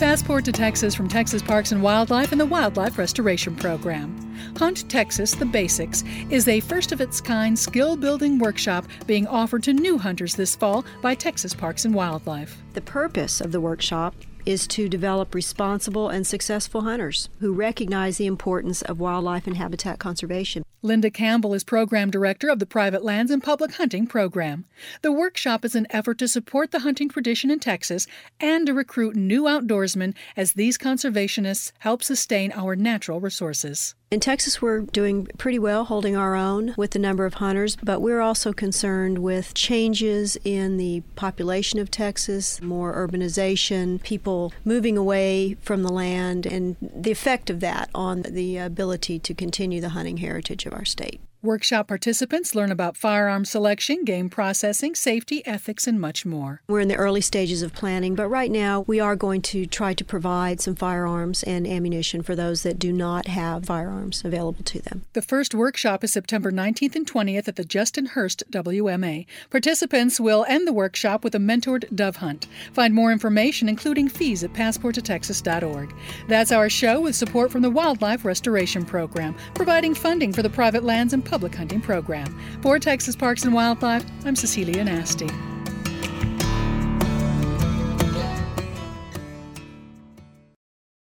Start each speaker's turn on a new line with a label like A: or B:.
A: Passport to Texas from Texas Parks and Wildlife and the Wildlife Restoration Program. Hunt Texas the Basics is a first-of-its-kind skill-building workshop being offered to new hunters this fall by Texas Parks and Wildlife.
B: The purpose of the workshop is to develop responsible and successful hunters who recognize the importance of wildlife and habitat conservation.
A: Linda Campbell is Program Director of the Private Lands and Public Hunting Program. The workshop is an effort to support the hunting tradition in Texas and to recruit new outdoorsmen as these conservationists help sustain our natural resources.
B: In Texas, we're doing pretty well holding our own with the number of hunters, but we're also concerned with changes in the population of Texas, more urbanization, people moving away from the land, and the effect of that on the ability to continue the hunting heritage of our state.
A: Workshop participants learn about firearm selection, game processing, safety, ethics, and much more.
B: We're in the early stages of planning, but right now we are going to try to provide some firearms and ammunition for those that do not have firearms available to them.
A: The first workshop is September 19th and 20th at the Justin Hurst WMA. Participants will end the workshop with a mentored dove hunt. Find more information, including fees, at passporttotexas.org. That's our show with support from the Wildlife Restoration Program, providing funding for the Private Lands and Public Hunting Program. For Texas Parks and Wildlife, I'm Cecilia Nasty.